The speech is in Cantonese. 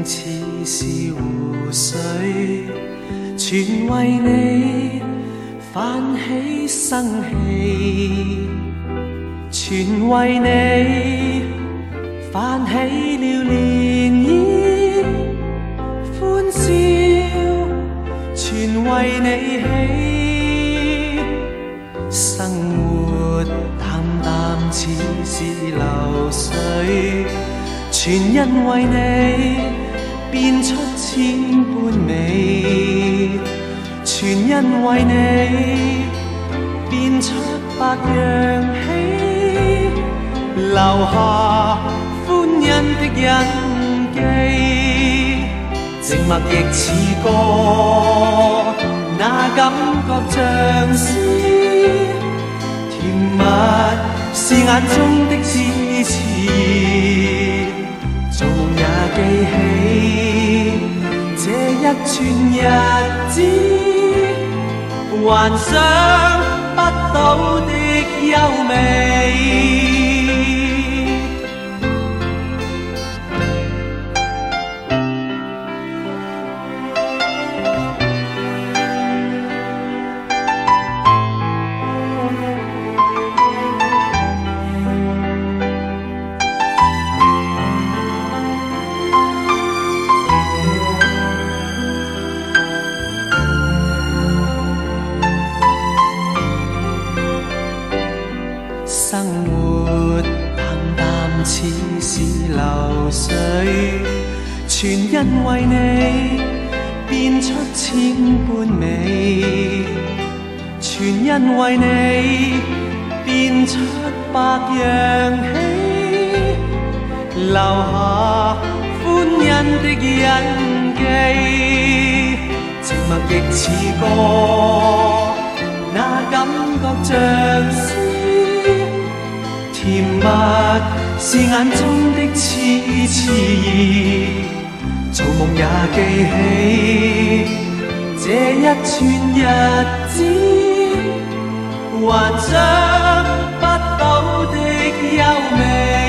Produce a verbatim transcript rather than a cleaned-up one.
似是湖水，全为你泛起生气，全为你泛起了涟漪，欢笑，全为你起，生活淡淡似是流水，全因为你变出千般美，全因为你变出百样喜，留下歡欣的印記。靜默亦似歌，那感覺像詩，甜蜜是眼中的痴纏，做夢也記起這一串日子，幻想不到的優美。生活淡淡似是流水，全因為你變出千般美，全因為你變出百樣喜，留下歡欣的印記。靜默亦似歌，那感覺像詩，甜蜜是眼中的痴纏，做夢也記起這一串日子，幻想不到的優美。